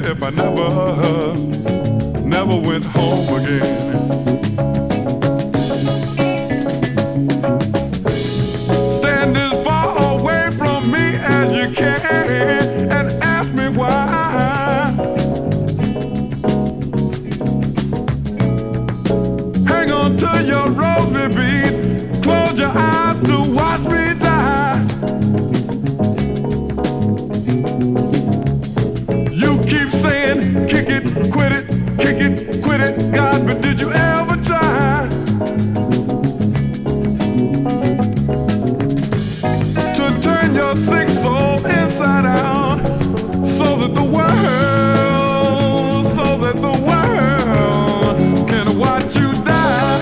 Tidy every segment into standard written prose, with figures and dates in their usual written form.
if I never went home again. Stand as far away from me as you can and ask me why. Hang on to your rosy beads, close your eyes to watch me die. You keep saying, kick it, quit it, kick it, quit it, God, but did you ever try to turn your sick soul inside out so that the world can watch you die?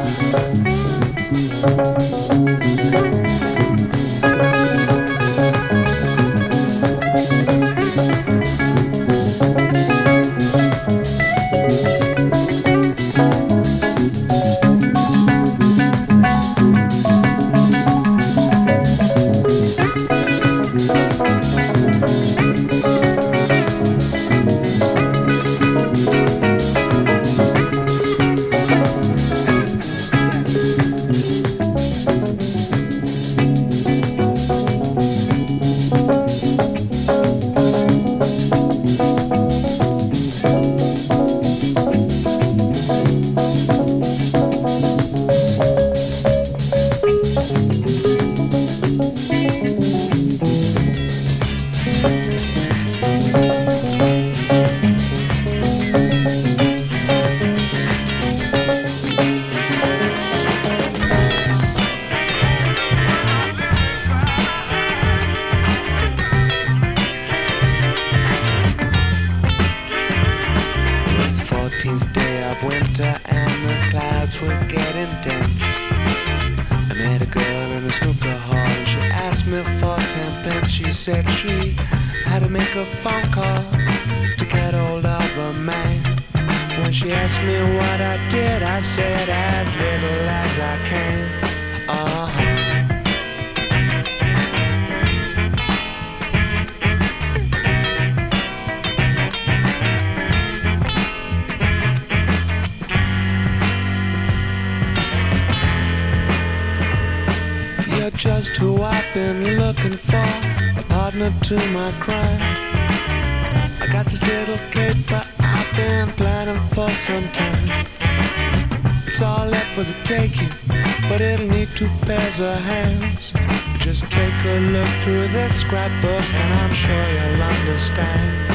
Just who I've been looking for, a partner to my crime. I got this little caper I've been planning for some time. It's all left for the taking, but it'll need 2 pairs of hands. Just take a look through this scrapbook and I'm sure you'll understand.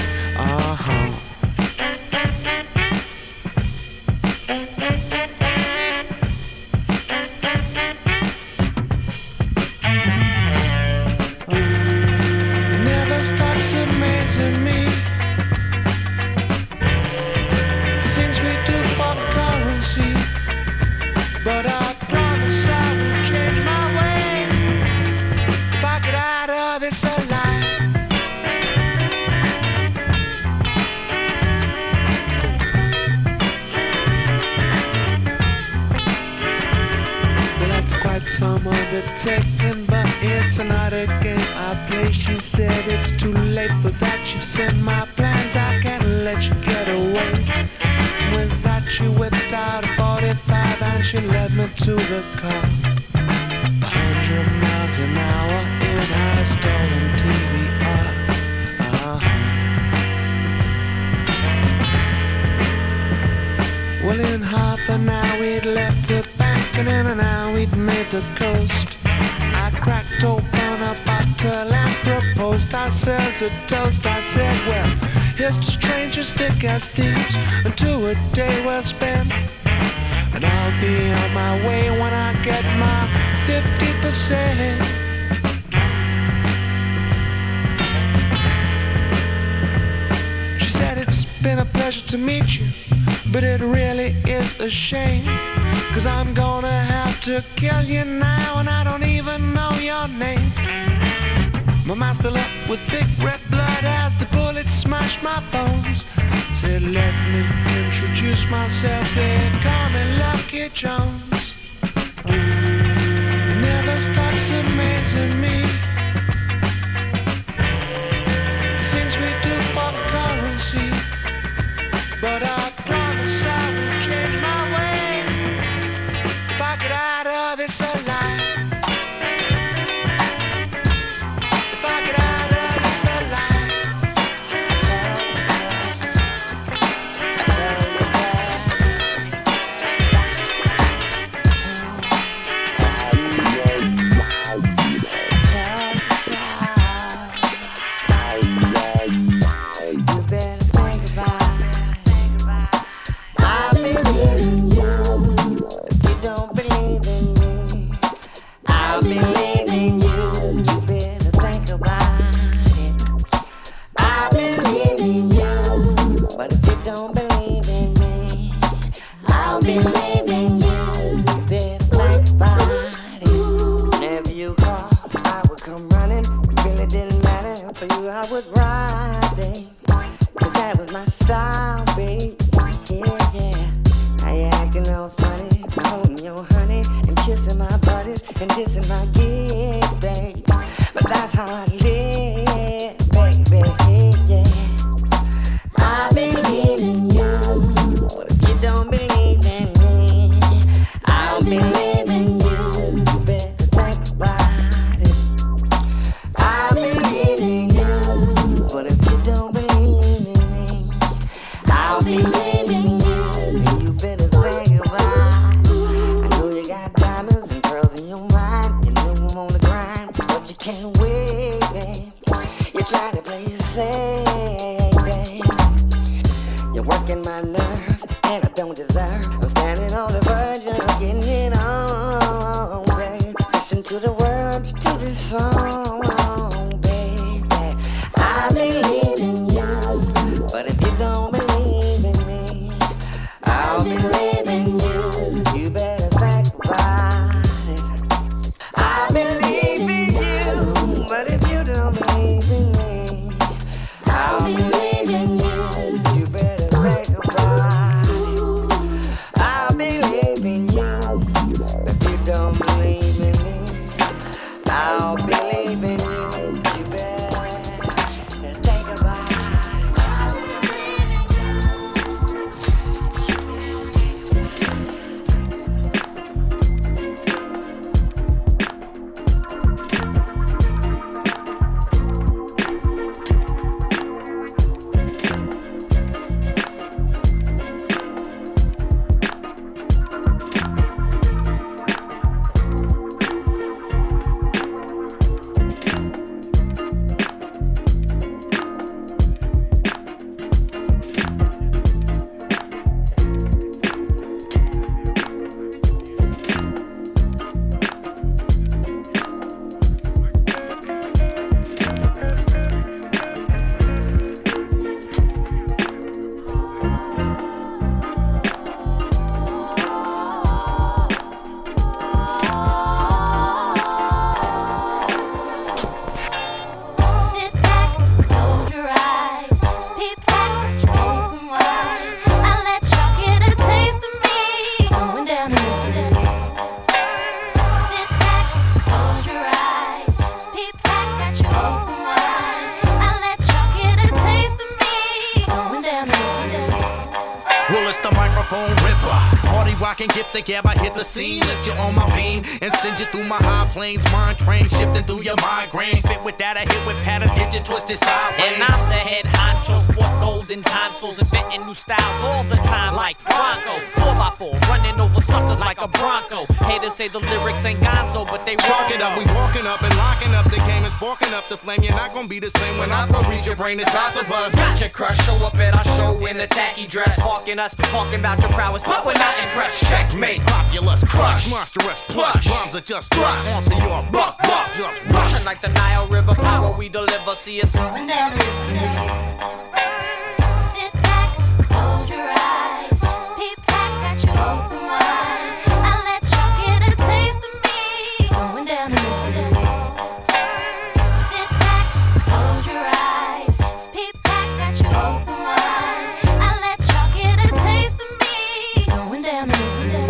Some undertaking, but it's another game I play. She said it's too late for that. You've seen my plans, I can't let you get away. With that she whipped out a 45 and she led me to the car. 100 miles an hour in her stolen TVR. Well, in half an hour we'd left the bank, and in an hour we'd made the coast. I cracked open a bottle and proposed ourselves a toast. I said, well, here's to strangers thick as thieves, and to a day well spent. And I'll be on my way when I get my 50%. She said, it's been a pleasure to meet you, but it really is a shame, 'cause I'm gonna have to kill you now, and I don't even know your name. My mouth filled up with thick red blood as the bullets smashed my bones. Said, let me introduce myself, they call me Lucky Jones. Never stops amazing me, the things we do for currency. my style, babe. Yeah, yeah. Now you acting all funny, holding your honey and kissing my buddies and dissing my kids, babe. But that's how I live, baby. Yeah. I believe in you. What if you don't believe in me? I'll believe in you. You better think about it. I believe in you. What if you don't believe in me? I'll believe in you. You better think about it. I know you got diamonds and pearls in your mind. You know I'm on the grind, but you can't wait, babe. You try to play it safe, babe. You're working my nerves, and I don't deserve. I'm standing on the verge of getting it on, babe. Listen to the words to this song, baby. I believe in you, but if you don't believe in me, I'll believe in you. You better think about it. I believe in you, but if you don't believe in me, I'll believe in you. You better think about it. I believe in you. If you don't believe in me, I'll believe in you. You better think about it. Sit back, close your eyes, peep back, open wide. I let y'all get a taste of me going down in the city. Sit back, close your eyes, peep back, open wide. I let y'all get a taste of me going down in the city. Well, it's the microphone ripper. Party rocking, gift the gab, I hit the scene. Lift you on my beam and send you through my high planes. Mind train shifting through your migraines. Fit with that, I hit with patterns, get you twisted sideways. And I'm the head honcho, sport golden tonsils, inventing new styles all the time like Bronco. 4x4, running over suckers like a Bronco. Haters say the lyrics ain't gonzo, but they Chalk it up, we walking up and locking up. The game is sparking up the flame. You're not gonna be the same when I reach your brain. It's about to buzz. Gotcha crush, show up at our show in a tacky dress, hawking us, talking about your prowess, but we're not impressed. Checkmate, Populous, crush, monstrous, plush. Bombs are just thrust onto your buck, just rush. rushing like the Nile River, power we deliver. See us Going down in the city. Sit back, close your eyes, peep back, got you open wide. I let y'all get a taste of me going down in the city. Sit back, close your eyes, peep back, got you open wide. I let y'all get a taste of me going down in the city.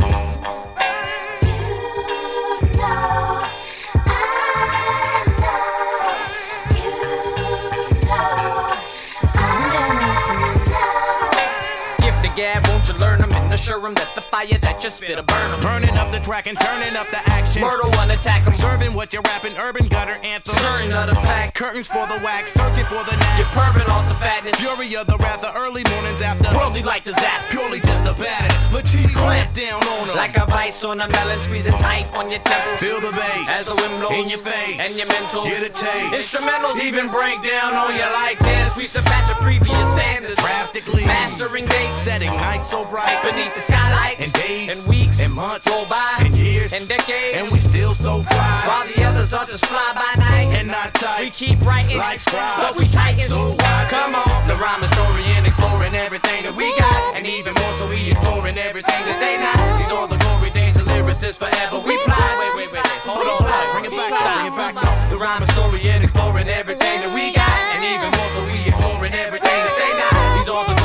You know, I know, you know, it's going down in the city. gift the gab, won't you learn them and assure them that the fire that you spit will burn them. Burning up the track and turning up the action. Murder one, attack them. Serving what you're rapping, urban gutter anthems. Certain of the fact, Curtains for the wax, searching for the you're knack. perving off the fatness. Fury of the wrath, the early mornings after. Worldly like disaster. Purely just the baddest. Lachief clamp down on them. Like a vice on a melon, squeezing tight on your temples. Feel the bass As the wind blows in your face and your mental. Get a taste. Instrumentals Even break down on you like this. We surpass your previous standards. Drastically Mastering dates setting nights so bright beneath the skylights. and days and weeks and months go by and years and decades. and we still so fly while the others are just fly by night. and not tight. We keep writing like scribes. but we tighten. So wise. Come on, the rhyme historian exploring everything that we got, and even more so we exploring everything that they not. These are the glory days of lyricists forever. We fly. Wait. Hold on. Bring it back. The rhyme historian exploring everything that we got, and even more so we exploring everything that they not. These are the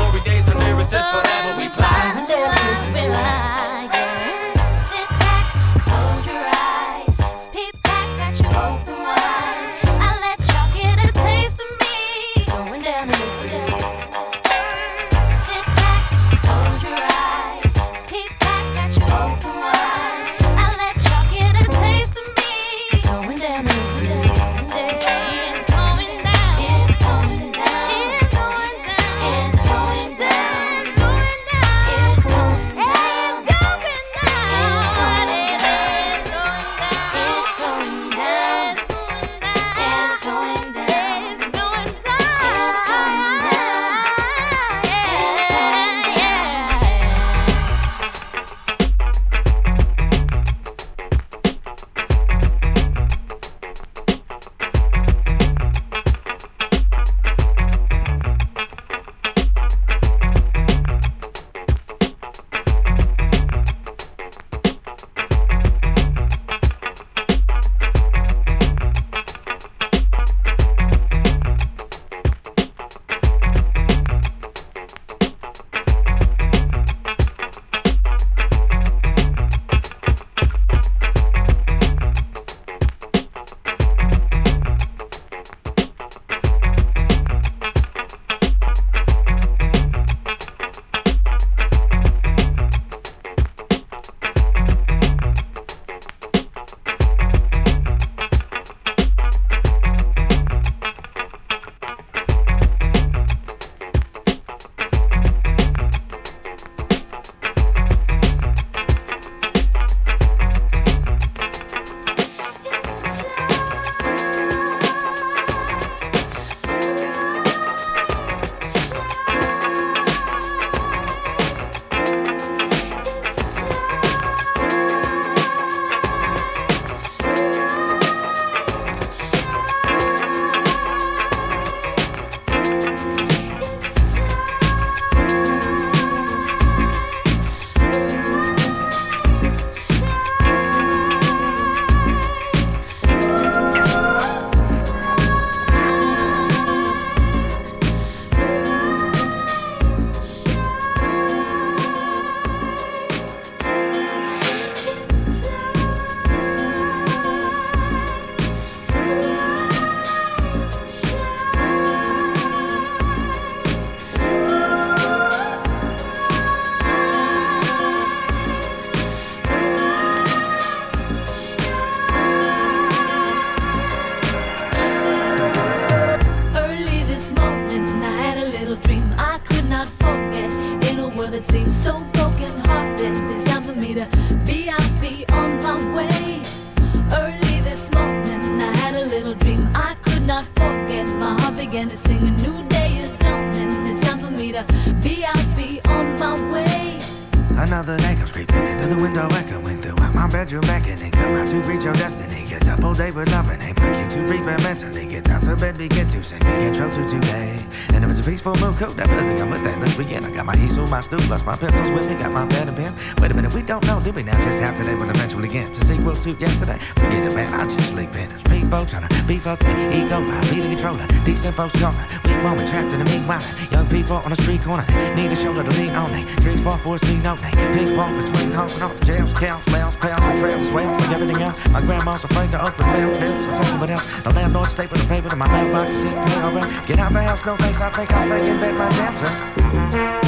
my way. Another day comes creeping into the window, echoing throughout my bedroom, beckoning. Come out to reach your destiny. Get up all day with loving. Ain't like you to prepare mentally. Get down to bed, begin to sing. Begin intro to today. And if it's a peaceful mood, cool, definitely I'm with that. Let's begin. I got my easel, my stool, plus my pencils with me. Got my pen and pen. Wait a minute, we don't know, do we now? Just how today will eventually get to sequel to yesterday. Forget it, man, I just sleep in. It's people trying to beef up that ego. I be the controller. Decent folks gonna. We moment trapped in the meanwhile. Young people on the street corner. Need a shoulder to lean on. Dreams fall for a sleep, no name. Ping pong between home and home. Jails, counts, bells, pals, and trails, swales, like everything else. My grandma's afraid to open bills, so tell me what else. The landlord stapled the paper to my mailbox to see it pay around. Get out the house, no thanks, I think I'll stay in bed my damn self.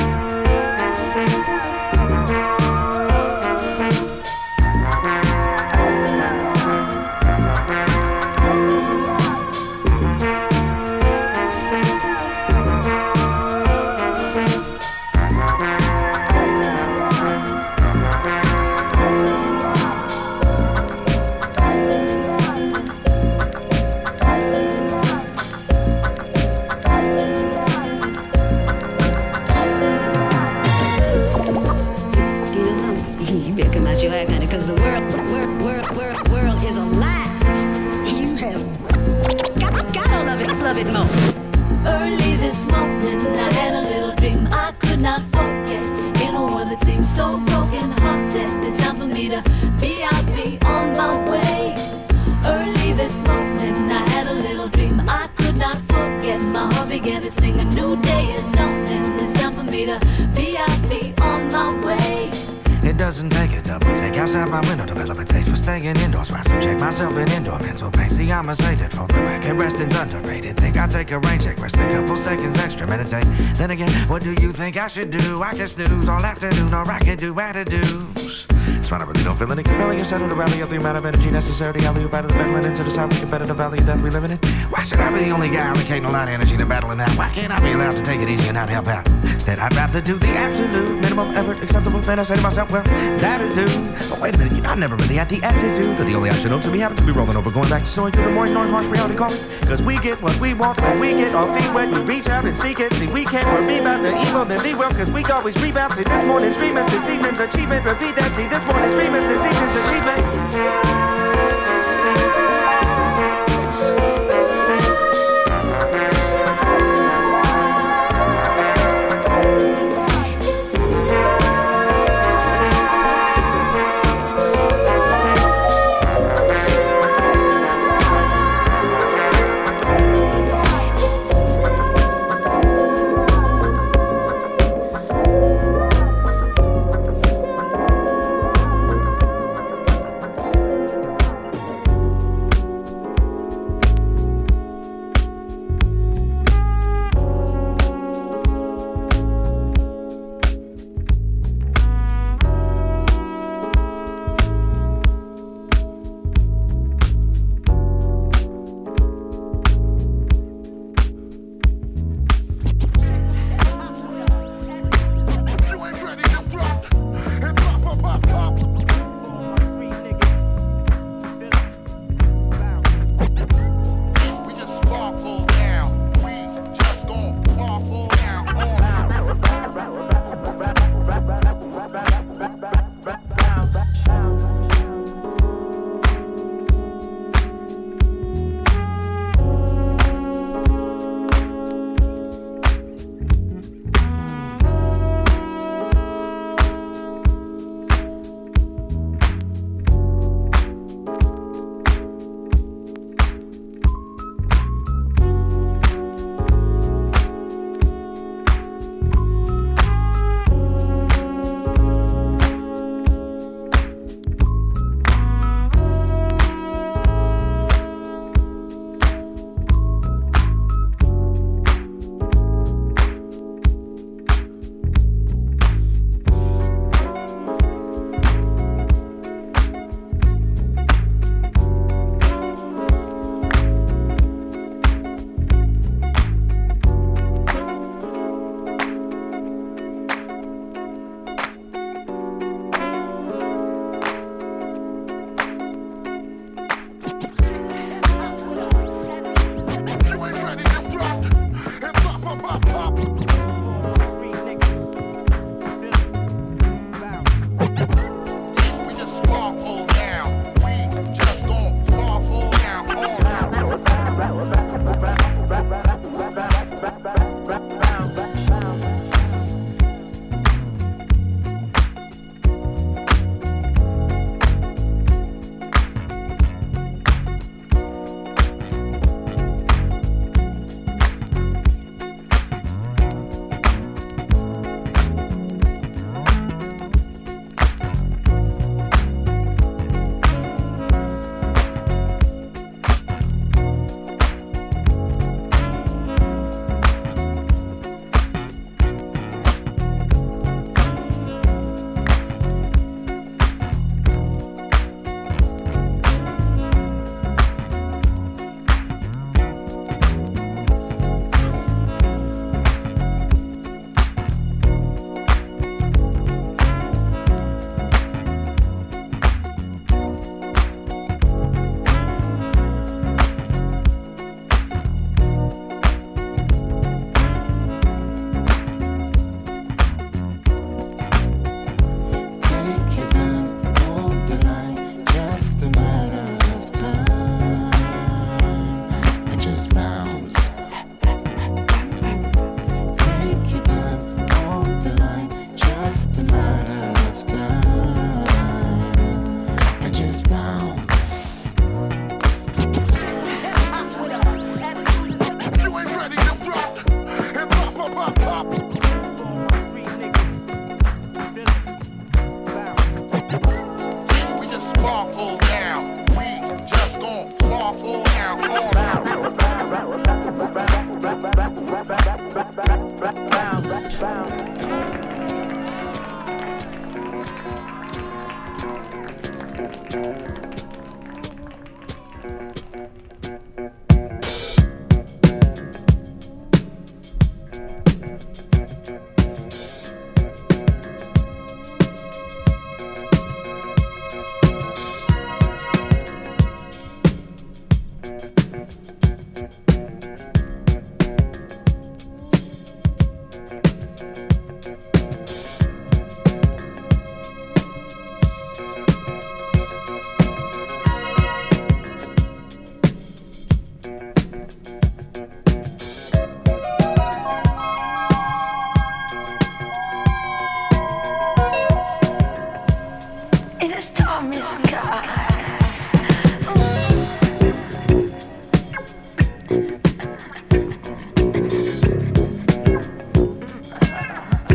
Early this morning, I had a little dream I could not forget. In a world that seems so broken hearted, it's time for me to be on my way. Early this morning, I had a little dream I could not forget. My heart began to sing, a new day is dawning. It's time for me to be on my way. It doesn't take a double take outside my window, develop a taste for staying indoors. My subject myself in indoor mental pain. See, I'm a sated for the record, resting's underrated. Think I take a rain check, rest a couple seconds extra, meditate. Then again, what do you think I should do? I can snooze all afternoon, or I can do attitudes. That's why I really don't feel any compelling. Instead of the rally of the amount of energy necessary to alley out of the bedlam into the silent competitive valley of death we living in. Why should I be the only guy allocating a lot of energy to battling out? Why can't I be allowed to take it easy and not help out? Instead, I'd rather do the absolute minimum effort acceptable. Then I say to myself, well, that'll do. But wait a minute, I never really had the attitude. Or the only option to me happened to be rolling over, going back to soaring through the morning, harsh reality calling. Cause we get what we want when we get our feet wet. We reach out and seek it. See, we can't worry about the evil, then we will. Cause we always rebound. See, this morning's dream is this evening's achievement. Repeat that. See, this morning's dream is this evening's achievement.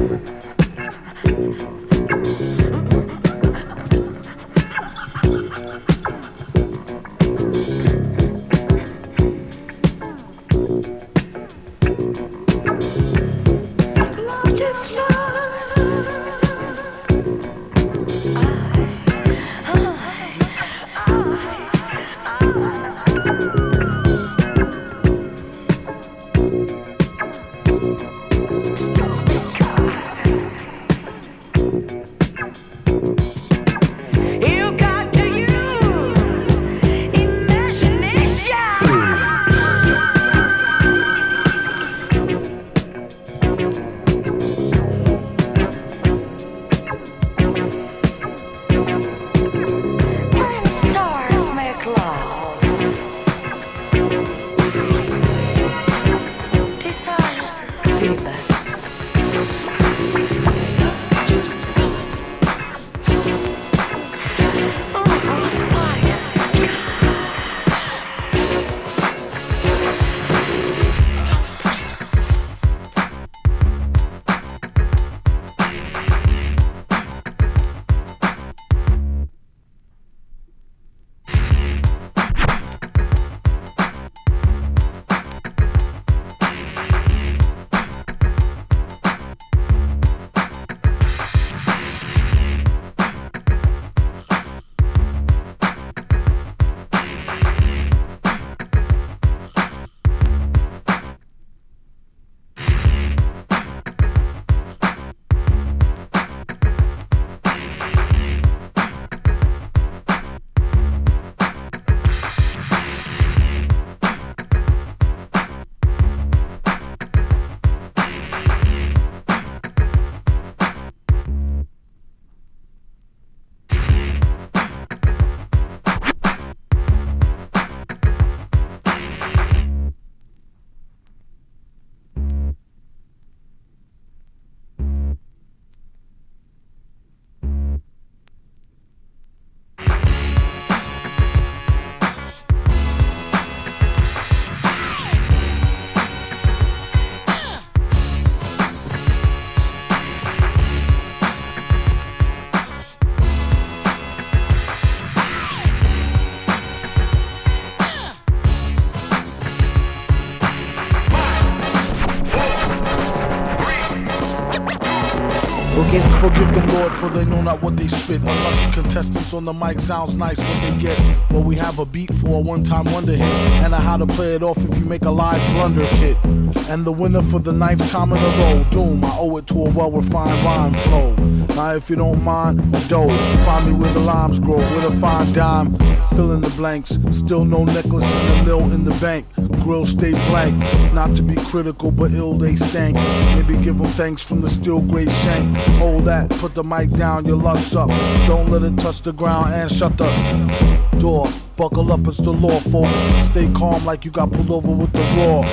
Forgive them, Lord, for they know not what they spit. Unlucky contestants on the mic, sounds nice what they get. But we have a beat for a one-time wonder hit, and a how to play it off if you make a live blunder kit. And the winner for the 9th time in a row, Doom, I owe it to a well-refined rhyme flow. Now if you don't mind, dough, find me where the limes grow, with a fine dime. Fill in the blanks, still no necklace in the mill in the bank. Grill stay blank, not to be critical, but ill they stank. Maybe give them thanks from the steel gray shank. Hold that, put the mic down, your luck's up. Don't let it touch the ground and shut the door. Buckle up, it's the law, folk. Stay calm like you got pulled over with the raw.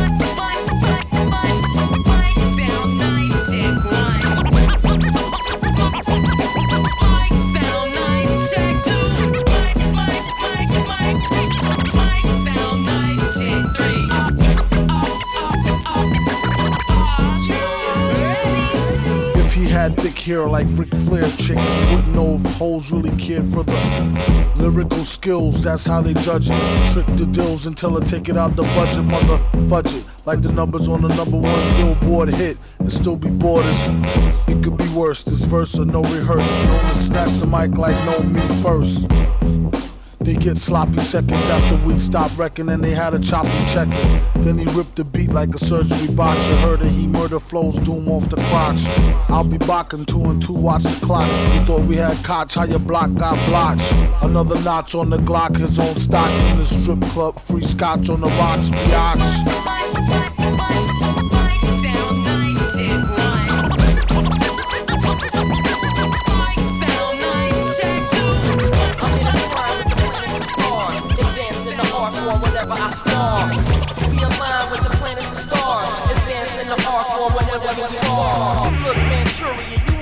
Thick hair like Ric Flair chick, you wouldn't know if hoes really cared for the lyrical skills. That's how they judge it. Trick the deals until I take it out the budget, mother fudge it. Like the numbers on the #1 Billboard hit and still be borders. It could be worse. This verse or no rehearsal. Known to snatch the mic like no me first. They get sloppy seconds after we stop wrecking and they had a choppy checking. Then he ripped the beat like a surgery botcher. Heard that he murder flows Doom off the crotch. I'll be bocking 2 and 2, watch the clock. You thought we had Koch, how your block got blotched. Another notch on the Glock, his own stock in the strip club. Free scotch on the rocks, biatch.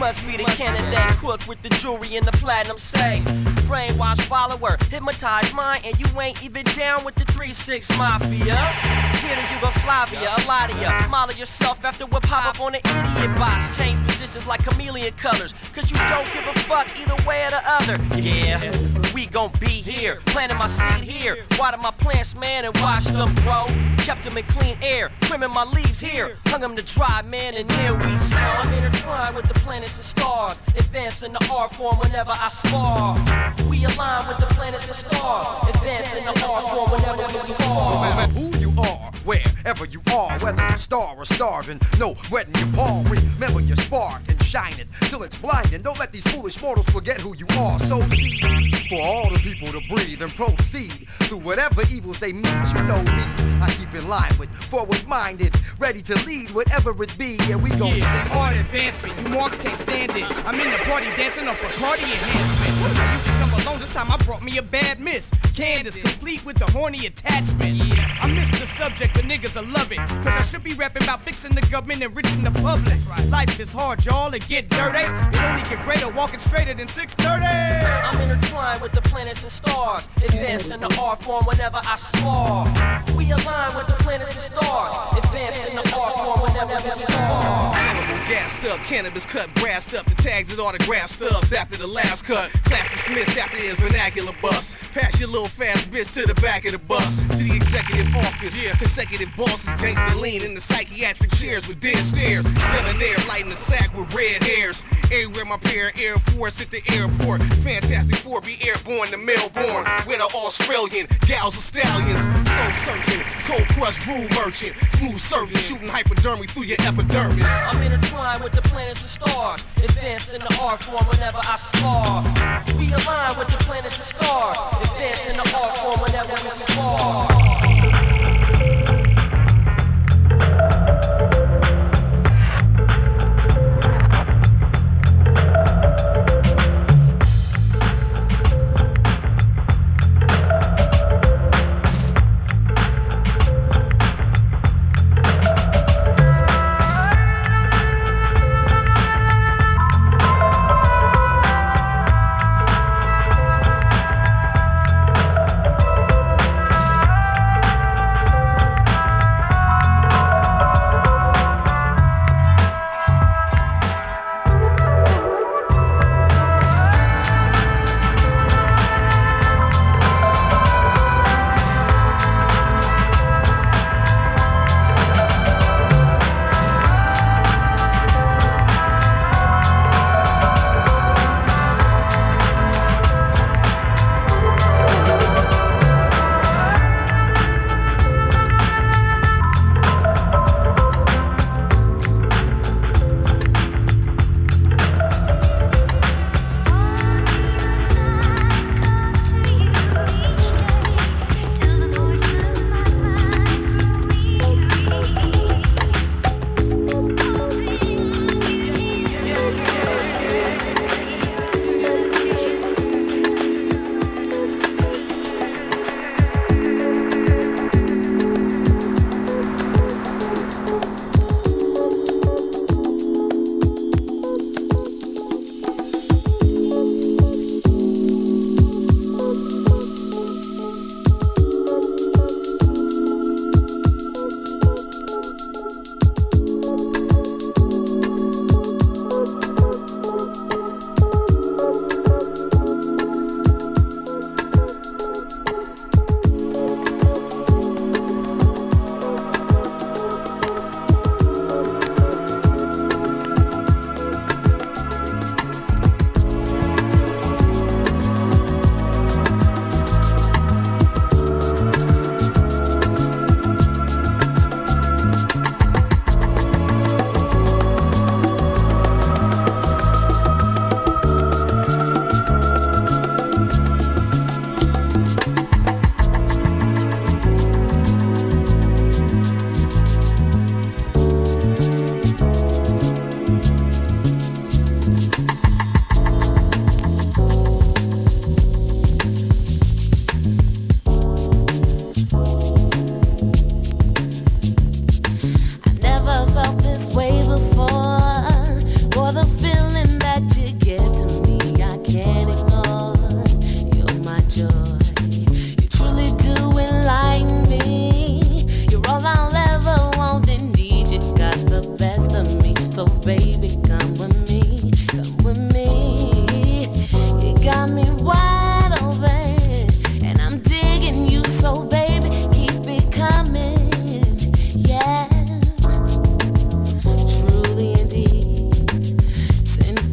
must be the candidate cook with the jewelry and the platinum safe. Brainwash follower, hypnotize mind, and you ain't even down with the 3-6 Mafia. Here to Yugoslavia, a lot of ya. Molly yourself after we pop up on the idiot box. Change positions like chameleon colors, cause you don't give a fuck either way or the other. Yeah, we gon' be here, planting my seed here. Water my plants, man, and watch them grow. Kept them in clean air, trimming my leaves here. Hung them to dry, man, and here we sow. I'm intertwined with the planets and stars, advancing the art form whenever I spar. We align with the planets and stars, advancing the art form whenever we spar. Who you are, wherever you are, whether you star or starving, no wetting your palm. Remember your spark and shine it till it's blinding. Don't let these foolish mortals forget who you are. So see, for all the people to breathe and proceed through whatever evils they meet. You know me, I keep in line with forward-minded, ready to lead whatever it be. Yeah, we gon' see. Art advancement, you marks can't stand it. I'm in the party dancing off Bacardi enhancement. I used to come alone, this time I brought me a bad miss. Candace, complete with the horny attachments. I miss the subject, but niggas will love it. Cause I should be rapping about fixing the government and enriching the public. Life is hard, y'all, and get dirty. It only get greater walking straighter than 630. I'm intertwined with the planets and stars, advancing the art form whenever I spar. We align with the planets and stars, advancing the art form whenever we spar. Animal gassed up, cannabis cut, brassed up, the tags and autograph stubs after the last cut. Clap dismissed after his vernacular bust. Pass your little fast bitch to the back of the bus. To the executive office, consecutive bosses, gangsta lean in the psychiatric chairs with dead stares. Debonair lighting the sack with red hairs. Everywhere my pair of Air Force at the airport. Fantastic Four be airborne to Melbourne. With an Australian, gals are stallions. Soul searching, cold crush rule merchant. Smooth surgeon, shooting hypodermic through your epidermis. I'm intertwined with the planets and stars, advancing the art form whenever I spar. We align with the planets and stars, advancing the art form whenever we spar.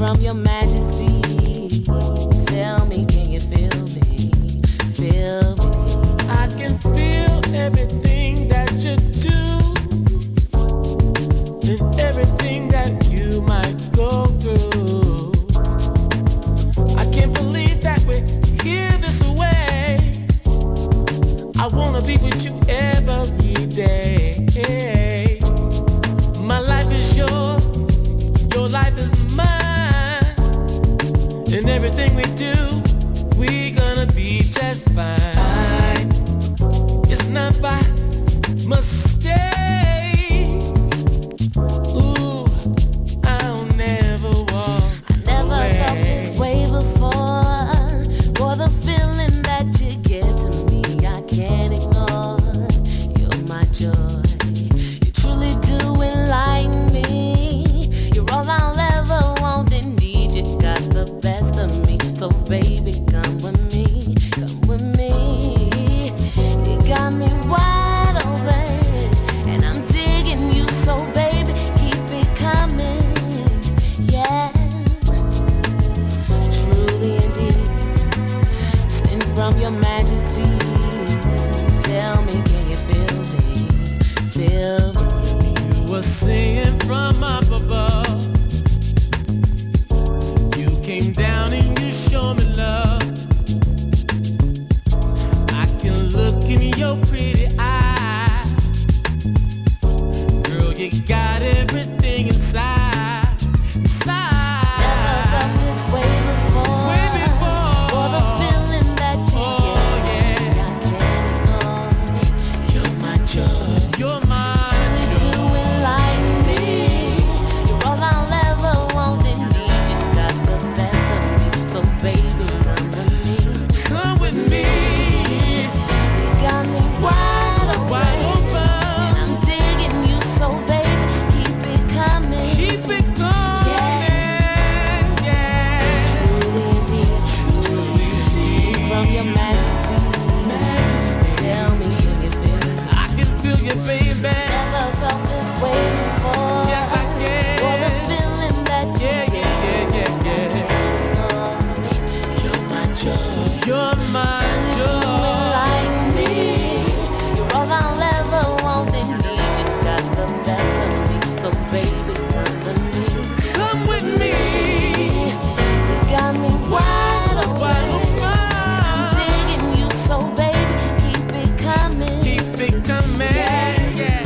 from your majesty. Tell me, can you feel me? Feel me. I can feel everything that you do and everything that you might go through. I can't believe that we're here this way. I wanna be with you every day. My life is yours, your life is mine, and everything we do, we gonna be just fine. It's not by mistake. Ooh, I'll never walk away. Felt this way before. For the feeling that you give to me, I can't ignore. You're my joy. You truly do enlighten me. You're all I'll ever want and need. You got the best of me. So baby, come with me. Come with me. You got me wide open. And I'm digging you, so baby, keep it coming. Yeah. Truly indeed, sent from your majesty. Tell me, can you feel me? Feel me. You were singing from up above. You came down and you showed me love. I can look in your pretty eyes. Girl, you got everything inside. Never felt this way before. Way before. For the feeling that you give me, I can't ignore. You're my joy. You're my You do enlighten me. You're all I'll ever want and need. You got the best of me, so baby, come with me. Come with me. You got me wide open. And I'm digging you, so baby, keep it coming. Keep it coming. Yeah. Truly indeed, from your majesty. Tell me, can you feel me? I can feel you, baby. Never felt this way before. Yes, I can. For the feeling that you Yeah. You're my joy. You're my joy. enlighten me. You're all I'll ever want and need. You got the best of me, so baby, come with me. Come with me. You got me wide open. I'm digging you, so baby, keep it coming. Keep it coming. Yeah.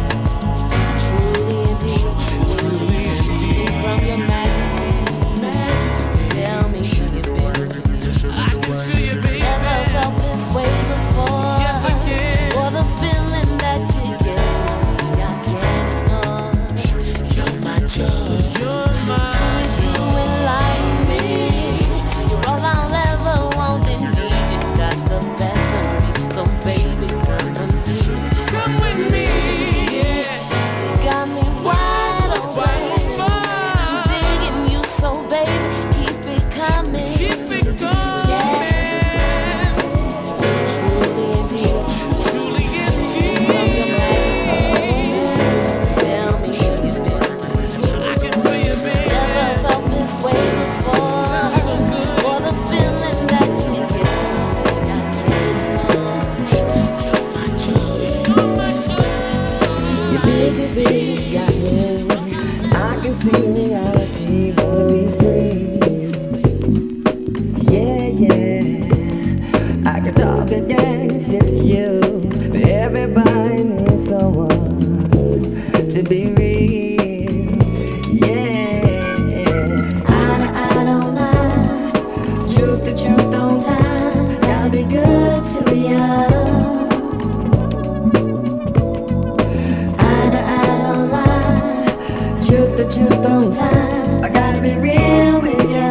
Truly indeed, from your majesty. Tell me, can you feel me? I can feel you, baby. Never felt this way before. Yes, I can. For the feeling that you give to me, I can't ignore. You're my joy. You're my You enlighten me. You're all I'll ever want and need. You got the best of me, so baby, come with me. Come with me. Yeah. You got me wide open. I'm digging you, so baby, keep it coming. Keep it coming. Truly indeed, Truly indeed. from your majesty. Tell me, can you feel me? I can feel you, baby. Never felt this way before. Sounds so good. For the feeling that you give to me, I can't ignore. You're my joy. You're my joy. Your baby, baby's got me. I can see reality, wanna be free. Yeah. I can talk again, fit to you. But everybody needs someone to be real. Yeah. Eye to eye, don't lie. Truth to truth, don't tie. Gotta be good to you. Eye to eye, don't lie. Truth to truth, don't tie. I gotta be real with ya.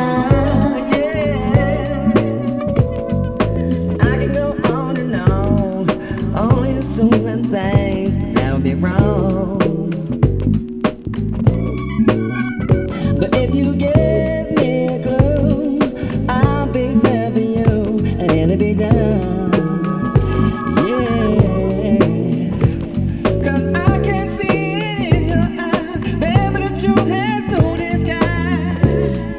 Yeah. I can go on and on, only assuming things, but that would be wrong. But if you give me a clue, I'll be there for you, and it'll be done. Yeah. 'Cause I can see it in your eyes, baby, the truth has no disguise.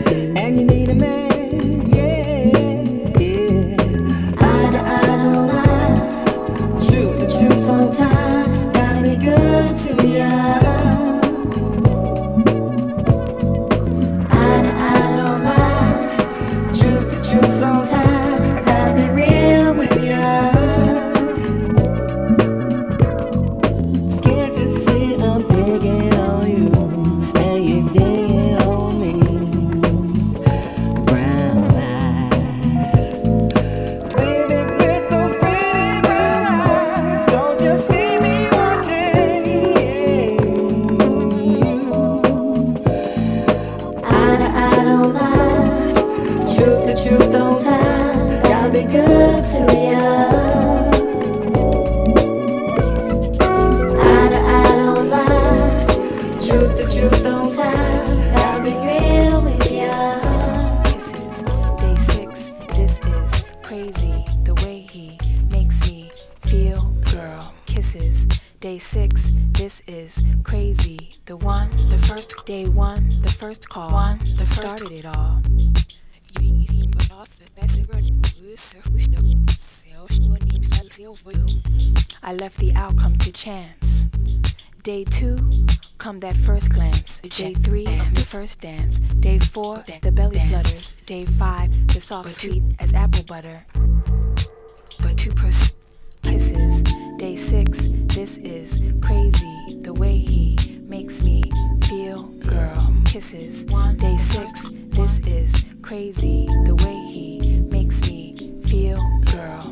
the truth on time. Gotta be good to ya. Eye to eye, don't lie. Truth, the truth on time. Gotta be real with ya. Kisses, day 6, this is crazy. The way he makes me feel, girl. Kisses, day 6, this is crazy. The one, the first, day 1, the first call, one, the started it all. I left the outcome to chance. Day 2, come that first glance. Day 3, the first dance. Day 4, the belly flutters. Day 5, the soft sweet as apple butter. But 2 kisses. Day 6, this is crazy. The way he makes me feel, girl. Kisses. Day 6, this is crazy. The way he makes me feel, girl.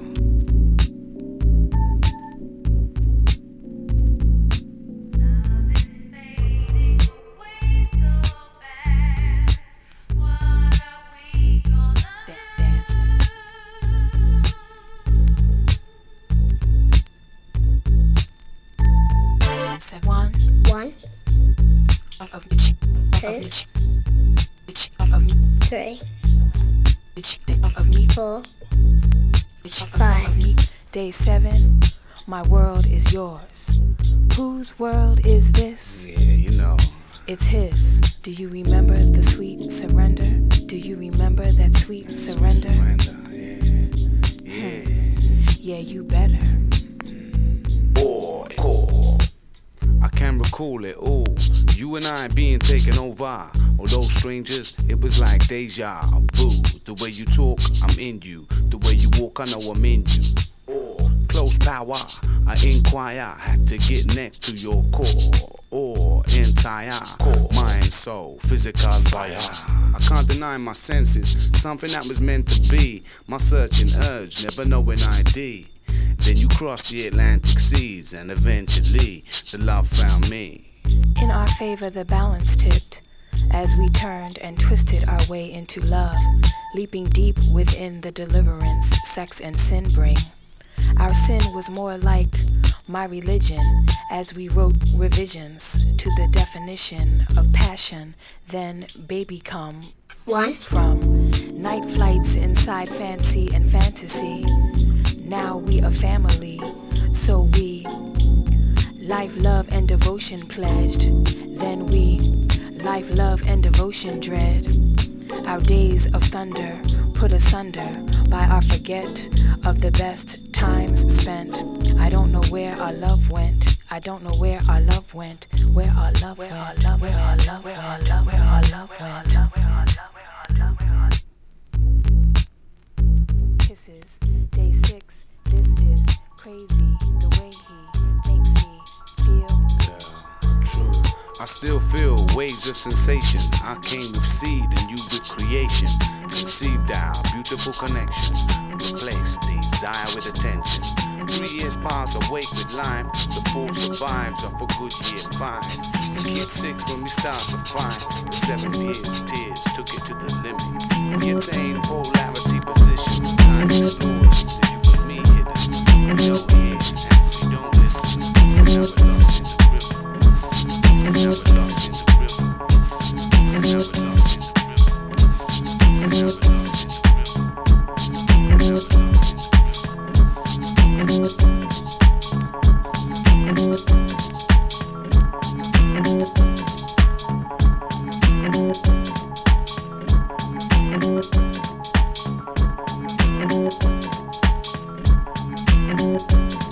One, 2, 3, 4, 5. Day 7, my world is yours. Whose world is this? Yeah, you know. It's his. Do you remember the sweet surrender? Do you remember that sweet surrender? Yeah, you better. I can recall it all. You and I being taken over. Although strangers, it was like deja vu. The way you talk, I'm in you. The way you walk, I know I'm in you. Close power, I inquire. Had to get next to your core. Or entire mind, soul, physical fire. I can't deny my senses. Something that was meant to be. My searching urge, never knowing ID. Then you crossed the Atlantic seas, and eventually the love found me. In our favor the balance tipped, as we turned and twisted our way into love, leaping deep within the deliverance sex and sin bring. Our sin was more like my religion, as we wrote revisions to the definition of passion. Then baby come from night flights inside fancy and fantasy. Now we a family, so we life, love, and devotion pledged. Then we life, love, and devotion dread. Our days of thunder put asunder by our forget of the best times spent. I don't know where our love went. I don't know where our love went. Where our love went. Where our love went. Where our love went. Where our love went. Kisses, day 6. This is crazy. The way he makes me feel. Yeah, true. I still feel waves of sensation. I came with seed and you with creation. Conceived our beautiful connection. Replace desire with attention. 3 years pass awake with life. The 4 survives off a good year 5. The kid 6 when we start to find. The 7 years tears took it to the limit. We attain polarity position. Time explodes. Then you and me hit it. We don't hear and we don't listen. We never lost in the river. We never lost in the river. We never lost in the river. We never lost in the river. We never lost in the river. Thank you.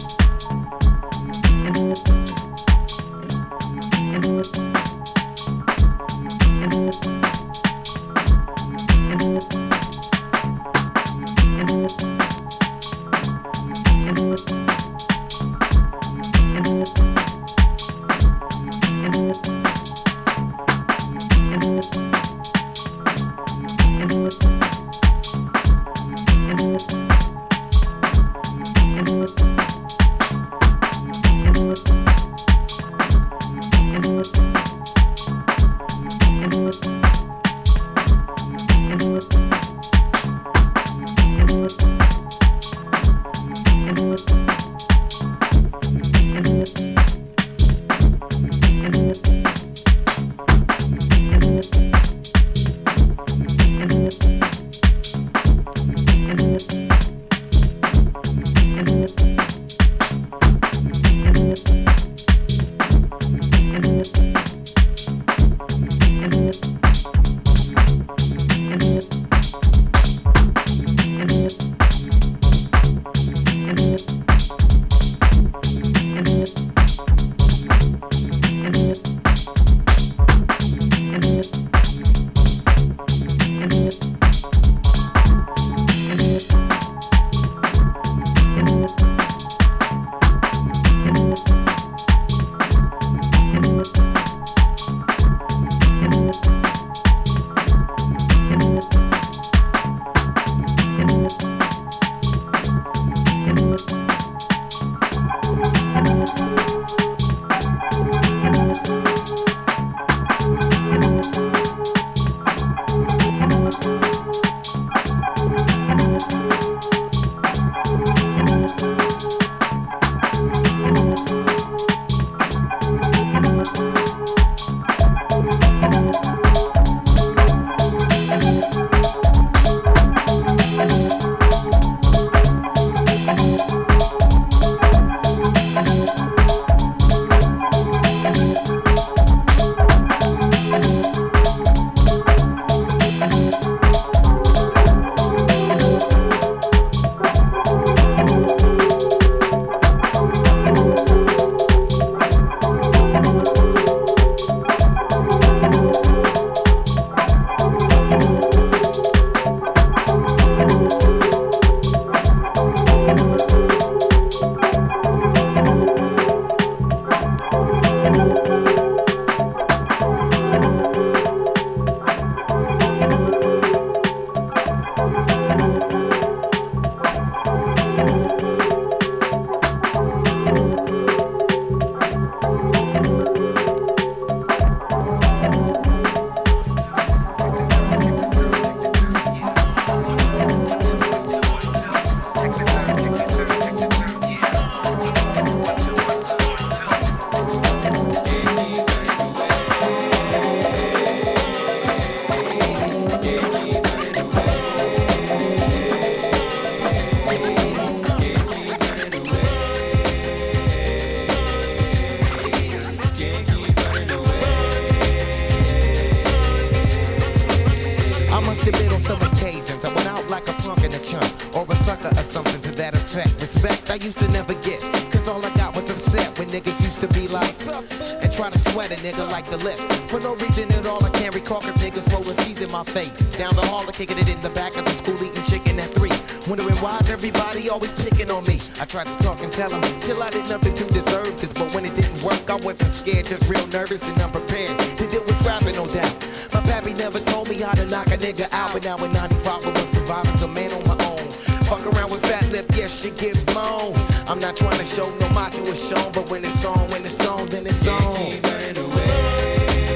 I must admit on some occasions I went out like a punk in a chump or a sucker or something to that effect. Respect I used to never get, cause all I got was upset when niggas used to be like, and try to sweat a nigga like the lip. For no reason at all I can't recall if niggas rollin' C's in my face. Down the hall I kicking it in the back of the school eating chicken at 3. Wondering why's everybody always picking on me. I tried to talk and tell them, chill, I did nothing to deserve this. But when it didn't work, I wasn't scared, just real nervous and unprepared to deal with rapping, no doubt. My pappy never told me how to knock a nigga out. But now in 95 I was surviving, a man on my own. Fuck around with fat lip, yes, she get blown. I'm not trying to show no macho is shown, but when it's on, then it's on. Can't keep running away.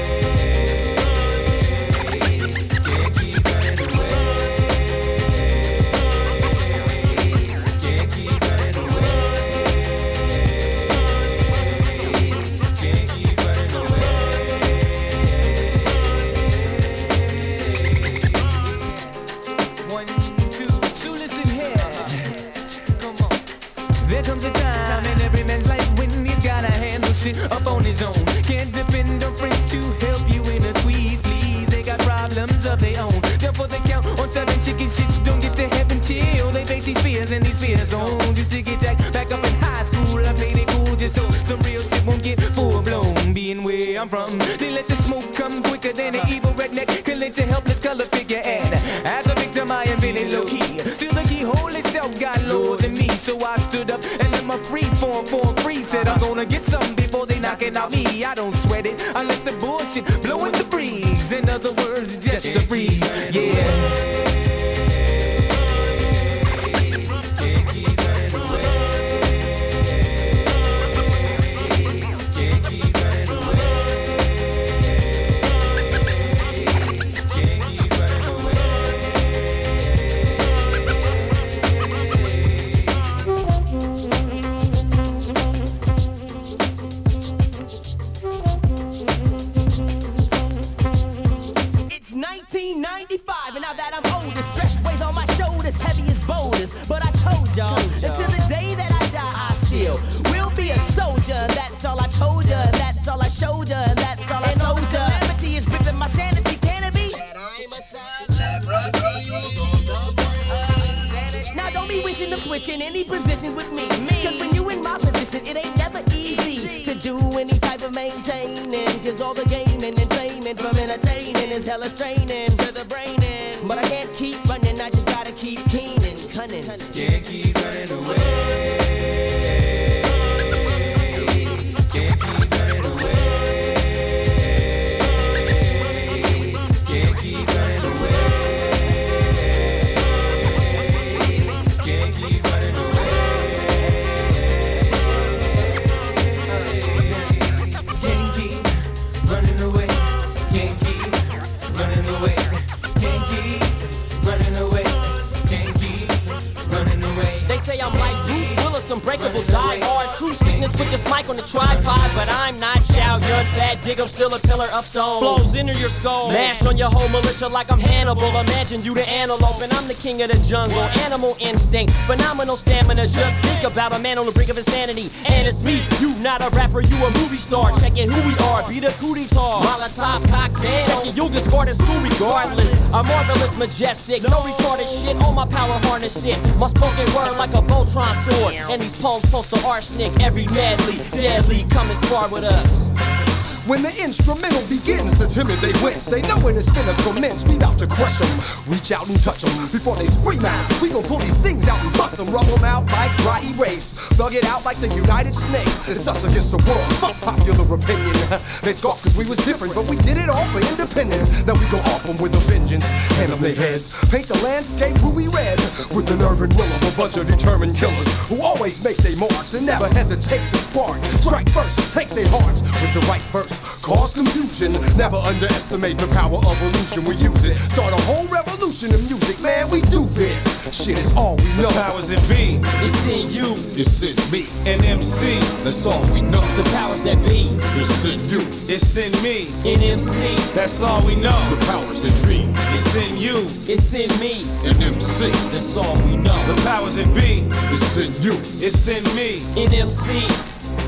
Up on his own, can't depend on friends to help you in a squeeze. Please, they got problems of their own. Therefore, they count on 7 chicken shits. Don't get to heaven till they face these fears and these fear zones. Used to get jacked back up in high school. I played it cool just so some real shit won't get full blown. Being where I'm from, they let the smoke come quicker than an evil redneck can let a helpless color figure. And as a victim, I am feeling low key. Till the keyhole itself got lower than me, so I stood up and let my free form free. Said I'm gonna get something before they knocking out me. I don't sweat it, I let the bullshit blow in the breeze. In other words, just a breeze. Yeah. And now that I'm older, stress weighs on my shoulders, heavy as boulders. But I told y'all, until the day that I die, I still will be a soldier. That's all I told ya, that's all I showed ya, and that's all I told ya. Calamity is ripping my sanity, can it be? That I'm a celebrity. Now don't be wishing of switching any positions with me. Cause when you in my position, it ain't never easy to do any type of maintaining. Cause all the gaming and training from entertaining is hella straining to the brain. But I can't keep running, I just gotta keep keen and cunning. Can't keep running away. Can't keep running away. Can't keep running away. Can't keep running away. Can't keep running away. Can't keep running away. Can't keep running away. Can't keep running away. They say I'm like Bruce Willis, unbreakable, die hard, true sickness, put your mic on the tripod. But I'm not Chow Yun Fat Dig, I'm still a pillar of stone. Flows into your skull, mash on your whole militia like I'm Hannibal. Imagine you the antelope and I'm the king of the jungle. Animal instinct, phenomenal stamina. Just think about a man on the brink of insanity. And it's me, you not a rapper, you a movie star. Checking who we are, be the cootie tar. Molotov cocktail, checking you'll get scored in school regardless. I'm marvelous, majestic, no retarded shit. All my power harness shit. My spoken word like a Voltron sword. And these poems post the arsenic, every medley, deadly, come and spar with us. When the instrumental begins, the timid they wince. They know when it's finna commence, we bout to crush them. Reach out and touch them before they scream out. We gon' pull these things out and bust them, rub them out like dry erase. Thug it out like the United Snakes. It's us against the world, fuck popular opinion. They scoff cause we was different, but we did it all for independence. Now we go off them with a vengeance, hand them their heads. Paint the landscape who we read, with the nerve and will of a bunch of determined killers who always make their marks and never hesitate to spark. Strike first, take their hearts with the right verse. Cause confusion, never underestimate the power of illusion. We use it, start a whole revolution in music, man, we do this. Shit is all we know. The powers that be, it's in you, it's in me. And MC, that's all we know. The powers that be, it's in you, it's in me. In MC, that's all we know. The powers that be, it's in you, it's in me. In MC, that's all we know. The powers that be, it's in you, it's in me. In MC.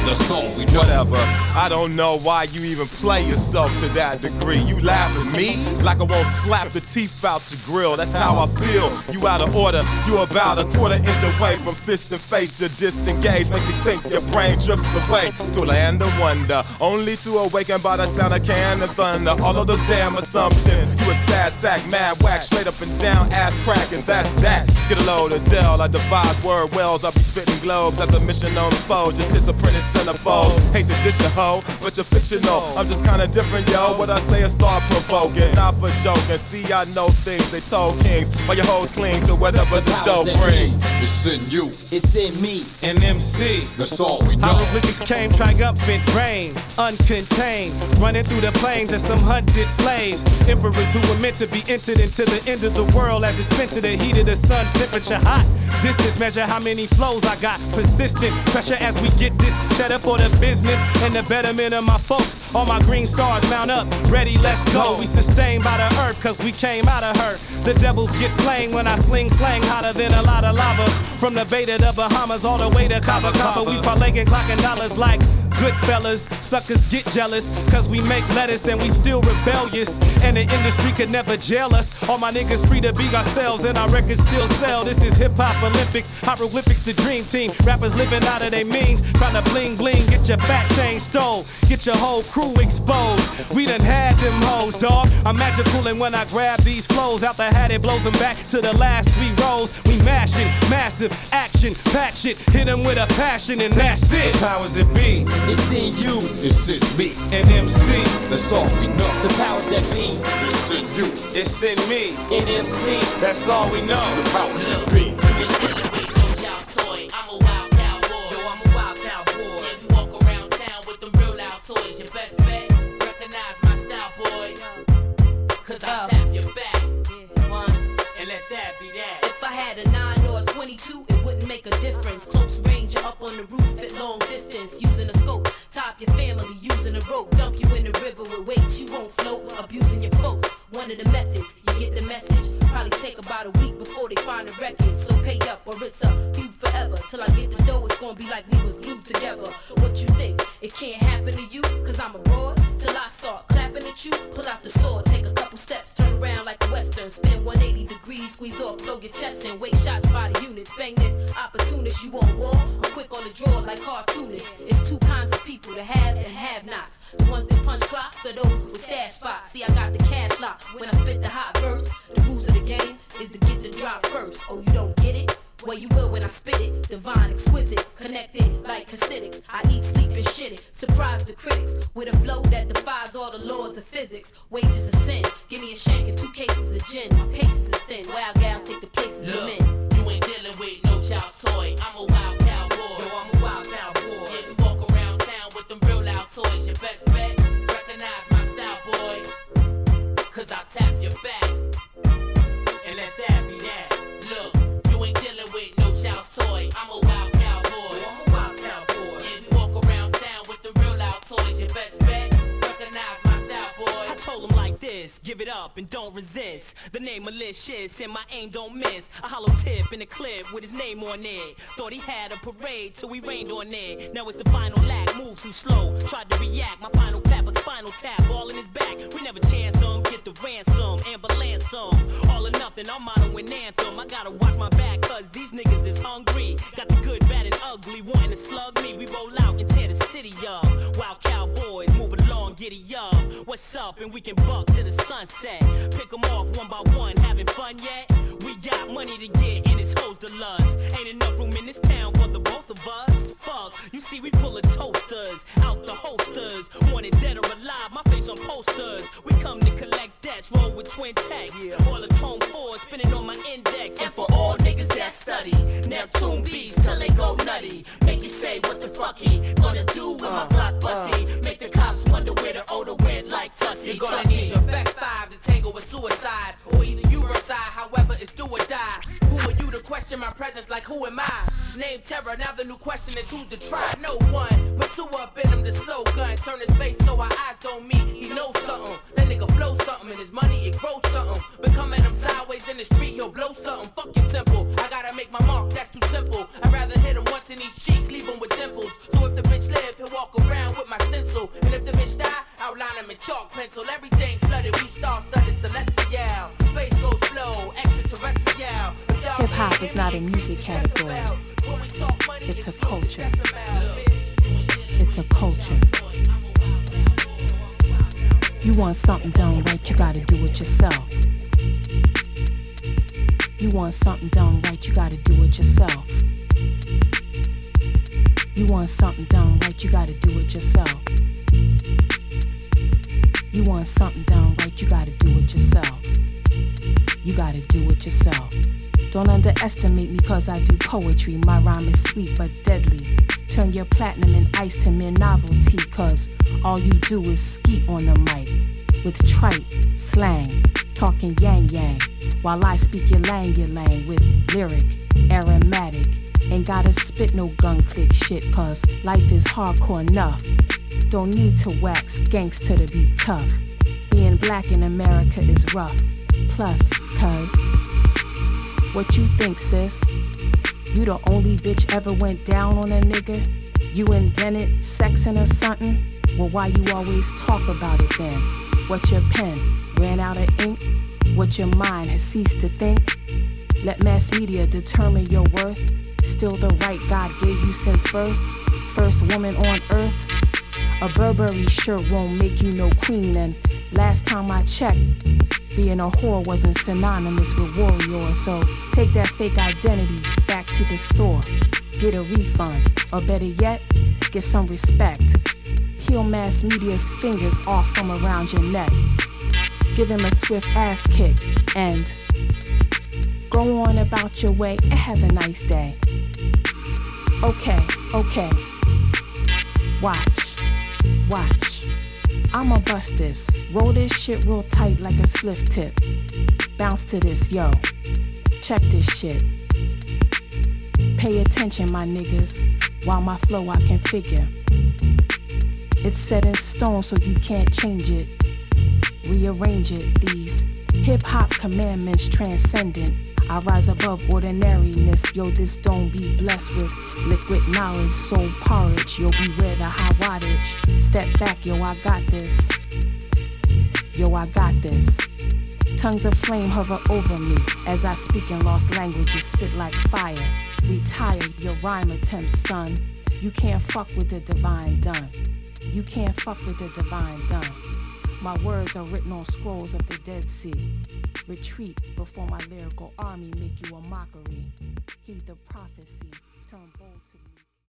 That's all we know. Whatever, I don't know why you even play yourself to that degree. You laugh at me like I won't slap the teeth out your grill. That's how I feel. You out of order. You about a quarter inch away from fist and face. You're disengaged. Make me think your brain drifts away to a land of wonder. Only to awaken by the sound of cannon and thunder. All of those damn assumptions. You a sad sack, mad whack, straight up and down, ass crack, and that's that. Get a load of Dell. I devise word wells. I'll be spitting globes. That's a mission on the foes. Your tits are printed centerfold. Hate to dish a hoe, but you're fictional. I'm just kinda different, yo. What I say is thought provoking, not for joking. See, I know things they told kings. While your hoes cling to whatever the dough brings. It's in you. It's in me. An MC. That's all we know. Hieroglyphics came triumphant reign, uncontained, running through the plains as some hunted slaves. Emperors who were meant to be entered into the end of the world as it's spent to the heat of the sun's temperature hot. Distance measure how many flows I got. Persistent pressure as we get this cheddar for the business and the betterment of my folks. All my green stars mount up, ready, let's go. We sustained by the earth cause we came out of her. The devils get slain when I sling slang hotter than a lot of lava. From the Bay to the Bahamas all the way to Cabo Cabo. We parlaying clocking dollars like good fellas. Suckers get jealous cause we make lettuce and we still rebellious. And the industry could never jail us. All my niggas free to be ourselves and our records still sell. This is hip hop Olympics, hieroglyphics the dream team. Rappers living out of their means, trying to bling bling, get your fat chain stole, get your whole crew exposed. We done had them hoes, dawg. I'm magical and when I grab these flows out the hat, it blows them back to the last 3 rows. We mashing, massive action, pack shit, hit them with a passion and that's it. The powers that be. It's in you. It's in me. An MC. That's all we know. The powers that be. It's in you. It's in me. An MC. That's all we know. The powers that be. I'm a wild cowboy. Yo, I'm a wild cowboy. Yeah, we walk around town with them real loud toys. Your best bet, recognize my style, boy. Cause I tap your back. And let that be that. If I had a 9 or a 22, it wouldn't make a difference. Close range, you're up on the roof at long distance. Using a scope, top your family, using a rope. Dump you in the river with weights, you won't float. Abusing your folks, one of the methods. You get the message? Probably take about a week before they find the record. So pay up or it's up, feud forever. Till I get the dough, it's gonna be like we was glued together. So what you think? It can't happen to you? Cause I'm abroad. Till I start clapping at you, pull out the sword. Take a couple steps, turn around like a western. Spin 180 degrees, squeeze off, blow your chest and weight shots by the units. Bang this, opportunist, you on war. I'm quick on the draw like cartoonists. It's 2 kinds of people, the haves and have-nots. The ones that punch clocks or those with stash spots. See, I got the cash lock when I spit the hot verse. The rules of the game is to get the drop first. Oh, you don't get it? Well, you will when I spit it. Divine, exquisite, connected like Hasidics. I eat, sleep, and shit it. Surprise the critics with a flow that defies all the laws of physics. Wages of sin. Give me a shank and 2 cases of gin. My patience is thin. Wild gals take the places of men. You ain't dealing with no child's toy. I'm a wild cowboy. Yo, I'm a wild cowboy. Yeah, we walk around town with them real loud toys. Your best bet, recognize my style, boy. Cause I tap your back. And let that be that. Look. With no child's toy, I'm a wild cowboy. Yo, I'm a wild cowboy. Yeah, we walk around town with the real loud toys. Your best bet, recognize my style, boy. I told him like this, give it up and don't resist. The name malicious and my aim don't miss. A hollow tip in a clip with his name on it. Thought he had a parade till we rained on it. Now it's the final act, move too slow. Tried to react, my final clap, a spinal tap, all in his back. We never chance him, get the ransom, ambulance him. All or nothing, I'm mono an anthem. I gotta watch my back cause these niggas is hungry. Got the good, bad, and ugly, wanting to slug me. We roll out and tear the city up. Wild cowboys, moving along, giddy up. What's up? And we can buck to the sunset. Pick them off one by one, having fun yet? We got money to get and it's hoes to lust. Ain't enough room in this town for the both of us. Fuck, you see we pullin' toasters out the holsters. Wanted dead or alive, my face on posters. We come to collect debts, roll with twin techs. All the chrome 4 spinning on my index. And for all niggas that study, Neptune beats till they go nutty. Make you say what the fuck he gonna do with my block bussy. Make the cops wonder where the odor went like Tussie. You're gonna need your best 5 to tangle with suicide. Or either you reside, however it's do or die. Who are you to question my presence like who am I? Name terror, now the new question is who's to try? No one, but two up in him, the slow gun. Turn his face so our eyes don't meet. He knows something, that nigga flow something, and his money it grows something. Been coming him sideways in the street, he'll blow something. Fuck your temple, I gotta make my mark, that's too simple. I'd rather hit him once in each cheek, leave him with dimples. So if the bitch live, he'll walk around with my stencil. And if the bitch die, outline him in chalk pencil. Everything flooded, we star-studded, celestial. Face goes flow, extraterrestrial. Hip-hop is not a music category. It's a culture. It's a culture. You want something done right, you gotta do it yourself. You want something done right, you gotta do it yourself. You want something done right, you gotta do it yourself. You want something done right, you gotta do it yourself. You gotta do it yourself. Don't underestimate me cause I do poetry. My rhyme is sweet but deadly. Turn your platinum and ice to mere novelty, cause all you do is skeet on the mic with trite slang, talking yang yang, while I speak your lang with lyric, aromatic. Ain't gotta spit no gun click shit, cause life is hardcore enough. Don't need to wax gangster to be tough. Being black in America is rough. Plus, cuz, what you think, sis? You the only bitch ever went down on a nigga? You invented sexing or something? Well, why you always talk about it then? What your pen ran out of ink? What your mind has ceased to think? Let mass media determine your worth. Still the right God gave you since birth. First woman on earth. A Burberry shirt won't make you no queen. And last time I checked, being a whore wasn't synonymous with warrior. So take that fake identity back to the store. Get a refund, or better yet, get some respect. Peel mass media's fingers off from around your neck. Give him a swift ass kick and go on about your way and have a nice day. Okay. Watch. I'ma bust this. Roll this shit real tight like a spliff tip. Bounce to this, yo. Check this shit. Pay attention, my niggas. While my flow I can figure. It's set in stone so you can't change it. Rearrange it. These hip-hop commandments transcendent. I rise above ordinariness. Yo, this don't be blessed with liquid knowledge, soul porridge. Yo, beware the high wattage. Step back, yo, I got this. Tongues of flame hover over me as I speak in lost languages, spit like fire. Retire your rhyme attempts, son. You can't fuck with the divine done. My words are written on scrolls of the Dead Sea. Retreat before my lyrical army make you a mockery. Heed the prophecy, turn bold to